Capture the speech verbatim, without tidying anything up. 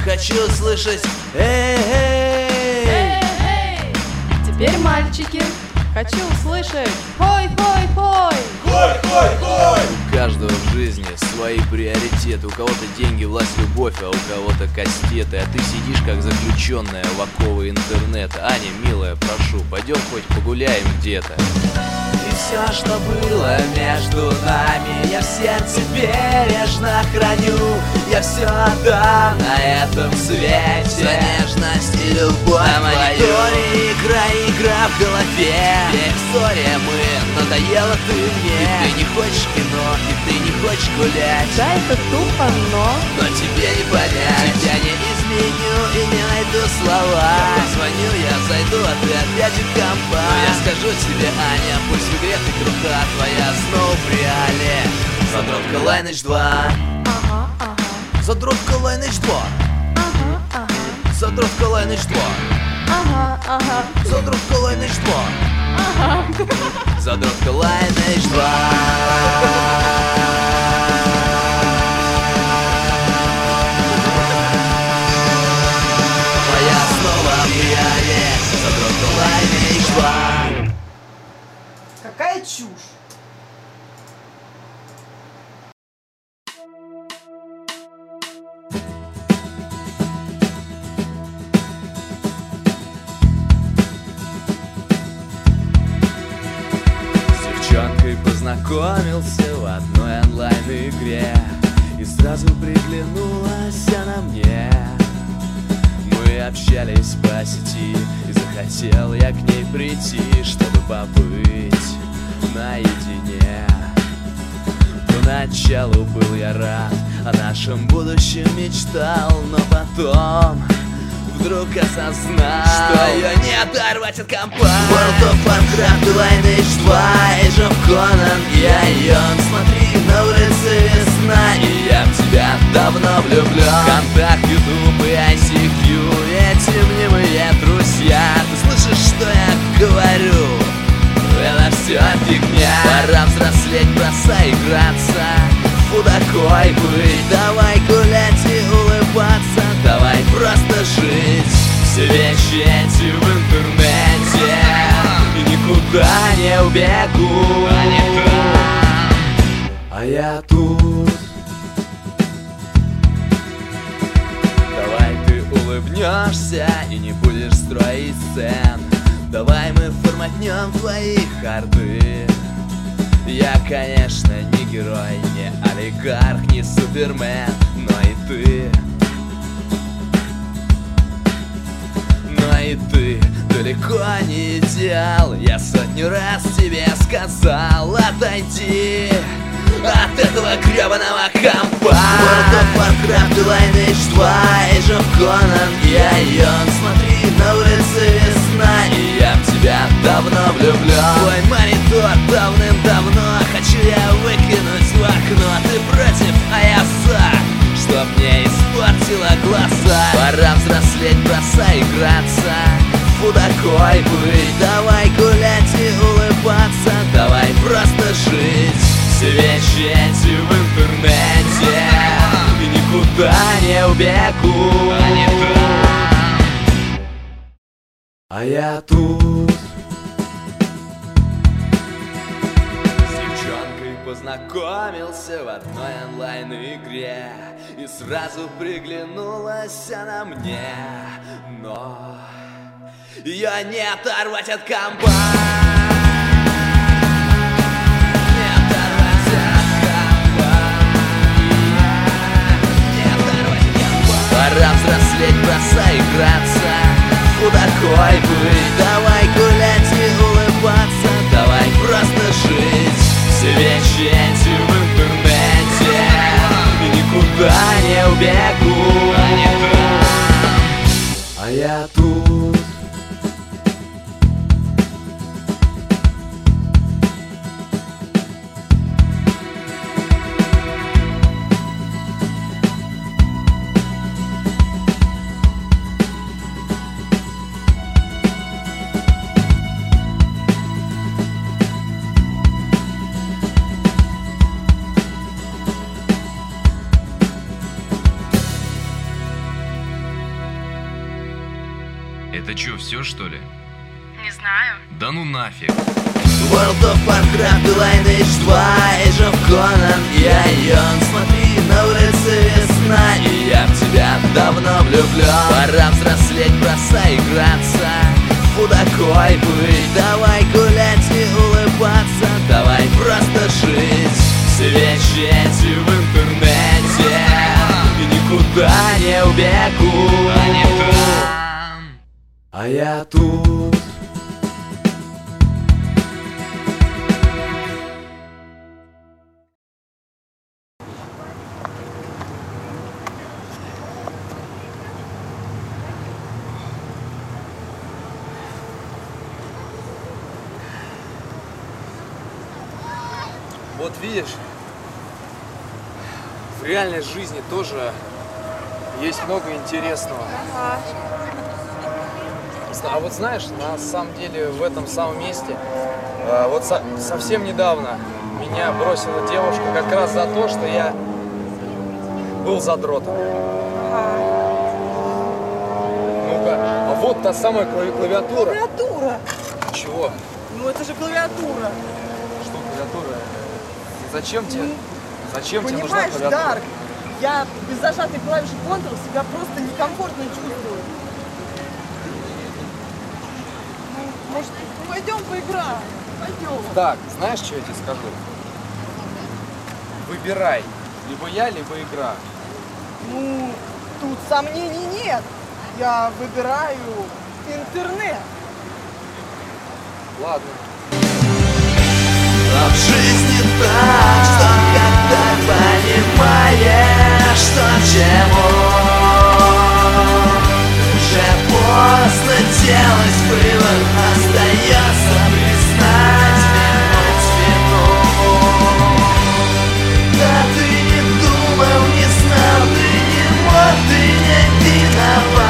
хочу слышать эй-эй. Теперь мальчики, хочу услышать хой-хой-хой. Хой-хой-хой. У каждого в жизни свои приоритеты. У кого-то деньги, власть, любовь, а у кого-то кастеты. А ты сидишь как заключенная в оковы интернета. Аня, милая, прошу, пойдем хоть погуляем где-то. И все, что было между нами, я в сердце бережно храню. Я все отдам на этом свете за нежность и любовь. На мониторе игра, игра в голове. Век история мы, надоела ты мне. И ты не хочешь кино, и ты не хочешь гулять. Да, это тупо, но... Но тебе не понять. Я не изменю и не найду слова. Я позвоню, я зайду, а ты опять в компа. Но я скажу тебе, Аня, пусть в игре ты крута, твоя снова в реале. Задротка Lineage два. Ага, ага, Задротка Lineage два. ага, ага, Задротка Lineage два. ага, ага, Задротка Lineage два. ага. Задротка Lineage два. Твоя снова в реале. Задротка Lineage два. Какая чушь. С девчонкой познакомился в одной онлайн-игре, и сразу приглянулась она мне. Мы общались по сети, и захотел я к ней прийти, чтобы побыть наедине. Поначалу был я рад, о нашем будущем мечтал, но потом вдруг осознал, что ее не оторвать от компа. World of Warcraft, Lineage два, Age of Conan, я Йон. Смотри, на улице весна, и я в тебя давно влюблен. Контакт, Ютуб и ай си кью, эти мнимые друзья. Ты слышишь, что я говорю? Это все фигня. Пора взрослеть, бросай играться. Фу, такой быть. Давай гулять и улыбаться. Давай просто жить. Все вещи эти в интернете, и никуда не убегу. А я тут. Давай ты улыбнешься и не будешь строить сцен. Давай мы форматнем твои харды. Я, конечно, не герой, не олигарх, не супермен, но и ты, но и ты далеко не идеал. Я сотню раз тебе сказал, отойди от этого гребаного компа. World of Warcraft, Lineage два, Age of Conan, я Йон. Смотри, на улице весна, и я в тебя давно влюблен. Твой монитор давным-давно хочу я выкинуть в окно. Ты против, а я за, чтоб мне испортила глаза. Пора взрослеть, бросай играться. Фу, такой быть. Давай гулять и улыбаться. Давай просто жить. Все вещи эти в интернете, и никуда не убегу. А я тут. С девчонкой познакомился в одной онлайн-игре, и сразу приглянулась она мне. Но ее не оторвать от компа. Пора взрослеть, бросай играться. Фу, такой быть. Давай гулять и улыбаться. Давай просто жить. Все вещи эти в интернете, и никуда не убегу. А я тут. Это чё, все что ли? Не знаю. Да ну нафиг. World of Warcraft, Lineage два, Age of Conan, я Йон. Смотри, на улице весна, и я в тебя давно влюблен. Пора взрослеть, бросай играться, фу такой быть. Давай гулять, не улыбаться, давай просто жить. Все вещи эти в интернете, и никуда не убегу. Они там. А я тут. Вот видишь, в реальной жизни тоже есть много интересного. Ага. А вот знаешь, на самом деле в этом самом месте, э, вот со- совсем недавно меня бросила девушка как раз за то, что я был задротом. Ага. Ну-ка, а вот та самая клави- клавиатура. Клавиатура! Чего? Ну это же клавиатура. Что клавиатура? Зачем тебе? Зачем тебе нужна Понимаешь, клавиатура? Дарк, я без зажатой клавиши Ctrl себя просто некомфортно чувствую. Ну, может, пойдем поиграем? Пойдем. Так, знаешь, что я тебе скажу? Выбирай. Либо я, либо игра. Ну, тут сомнений нет. Я выбираю интернет. Ладно. Но в жизни так, что когда понимаешь, что чему уже поздно делать вывод, остается признать вину, вину. Да ты не думал, не знал, ты не мог, ты не виноват.